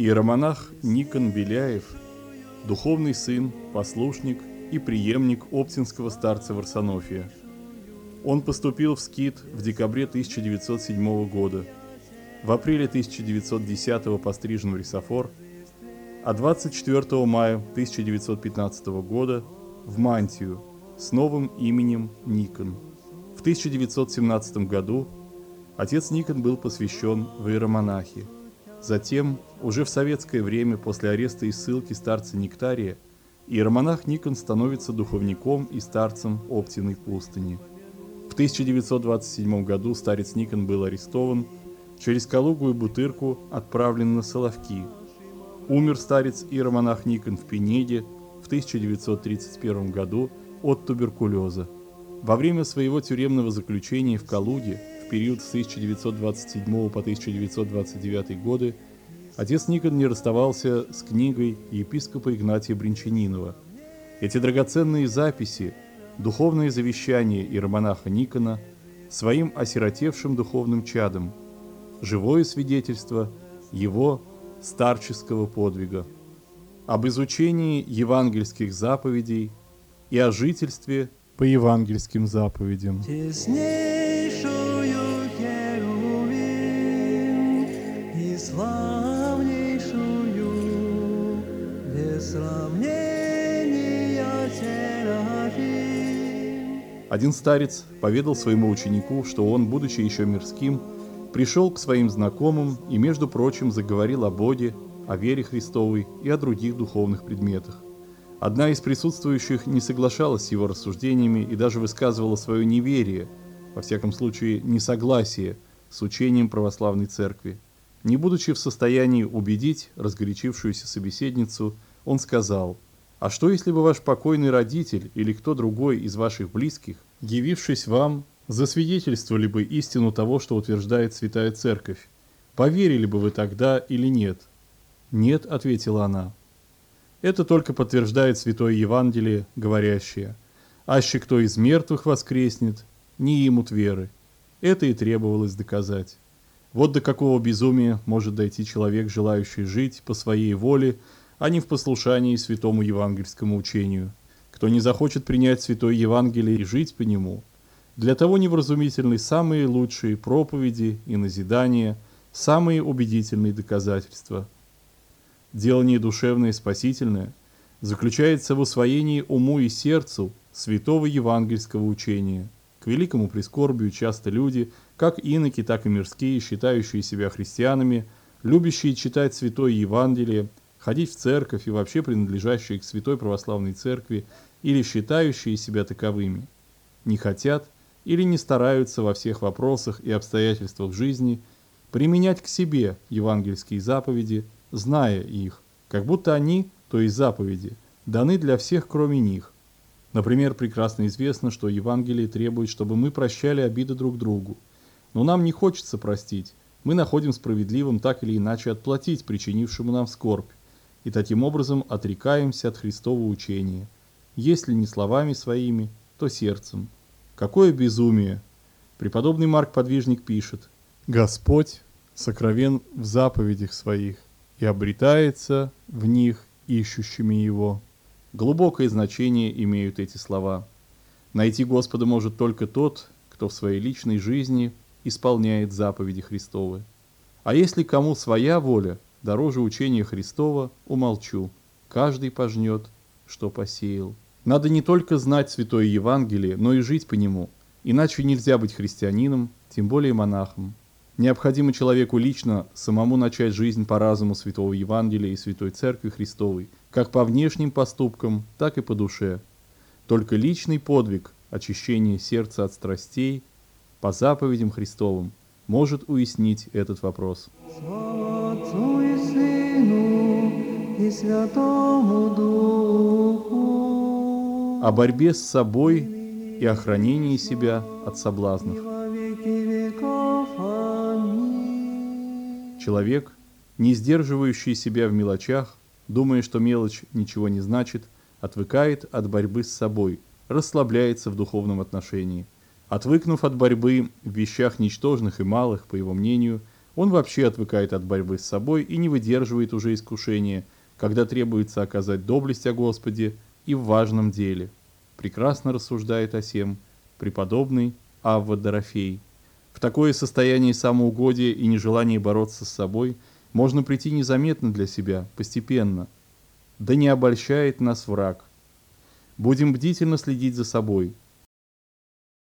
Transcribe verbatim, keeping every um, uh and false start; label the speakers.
Speaker 1: Иеромонах Никон Беляев, духовный сын, послушник и преемник оптинского старца Варсонофия. Он поступил в скит в декабре тысяча девятьсот седьмого года, в апреле тысяча девятьсот десятого пострижен в рисофор, а двадцать четвёртого мая тысяча девятьсот пятнадцатого года в мантию с новым именем Никон. В тысяча девятьсот семнадцатом году отец Никон был посвящен в иеромонахи. Затем, уже в советское время, после ареста и ссылки старца Нектария, иеромонах Никон становится духовником и старцем Оптиной пустыни. В тысяча девятьсот двадцать седьмом году старец Никон был арестован, через Калугу и Бутырку отправлен на Соловки. Умер старец иеромонах Никон в Пенеде в тысяча девятьсот тридцать первом году от туберкулеза. Во время своего тюремного заключения в Калуге в период с тысяча девятьсот двадцать седьмого по тысяча девятьсот двадцать девятый годы отец Никон не расставался с книгой епископа Игнатия Бринчанинова. Эти драгоценные записи, духовное завещание иеромонаха Никона своим осиротевшим духовным чадом, живое свидетельство его старческого подвига, об изучении евангельских заповедей и о жительстве по евангельским заповедям.
Speaker 2: Теснейшую херувим и славнейшую без сравнения серафим.
Speaker 1: Один старец поведал своему ученику, что он, будучи еще мирским, пришел к своим знакомым и, между прочим, заговорил о Боге, о вере Христовой и о других духовных предметах. Одна из присутствующих не соглашалась с его рассуждениями и даже высказывала свое неверие, во всяком случае несогласие с учением православной церкви. Не будучи в состоянии убедить разгорячившуюся собеседницу, он сказал: «А что, если бы ваш покойный родитель или кто другой из ваших близких, явившись вам, засвидетельствовали бы истину того, что утверждает Святая Церковь? Поверили бы вы тогда или нет?» «Нет», — ответила она. Это только подтверждает Святое Евангелие, говорящее: «Аще кто из мертвых воскреснет, не имут веры». Это и требовалось доказать. Вот до какого безумия может дойти человек, желающий жить по своей воле, а не в послушании святому евангельскому учению. Кто не захочет принять Святое Евангелие и жить по нему, для того невразумительны самые лучшие проповеди и назидания, самые убедительные доказательства. Делание душевное и спасительное заключается в усвоении уму и сердцу святого евангельского учения. К великому прискорбию часто люди, как иноки, так и мирские, считающие себя христианами, любящие читать Святое Евангелие, ходить в церковь и вообще принадлежащие к Святой Православной Церкви или считающие себя таковыми, не хотят или не стараются во всех вопросах и обстоятельствах жизни применять к себе евангельские заповеди, зная их, как будто они, то есть заповеди, даны для всех, кроме них. Например, прекрасно известно, что Евангелие требует, чтобы мы прощали обиды друг другу. Но нам не хочется простить, мы находим справедливым так или иначе отплатить причинившему нам скорбь, и таким образом отрекаемся от Христового учения, если не словами своими, то сердцем. Какое безумие! Преподобный Марк Подвижник пишет: «Господь сокровен в заповедях своих и обретается в них ищущими Его». Глубокое значение имеют эти слова. Найти Господа может только тот, кто в своей личной жизни исполняет заповеди Христовы. А если кому своя воля дороже учения Христова, умолчу. Каждый пожнет, что посеял. Надо не только знать Святое Евангелие, но и жить по нему. Иначе нельзя быть христианином, тем более монахом. Необходимо человеку лично самому начать жизнь по разуму Святого Евангелия и Святой Церкви Христовой, как по внешним поступкам, так и по душе. Только личный подвиг, очищение сердца от страстей, по заповедям Христовым, может уяснить этот вопрос.
Speaker 2: Слава Отцу и Сыну и Святому Духу.
Speaker 1: О борьбе с собой и о хранении себя от соблазнов.
Speaker 2: Во веки веков. Аминь.
Speaker 1: Человек, не сдерживающий себя в мелочах, думая, что мелочь ничего не значит, отвыкает от борьбы с собой, расслабляется в духовном отношении. Отвыкнув от борьбы в вещах ничтожных и малых, по его мнению, Он вообще отвыкает от борьбы с собой и не выдерживает уже искушения, когда требуется оказать доблесть о Господе и в важном деле. Прекрасно рассуждает о сем преподобный Авва Дорофей. В такое состояние самоугодия и нежелания бороться с собой можно прийти незаметно для себя, постепенно. Да не обольщает нас враг. Будем бдительно следить за собой,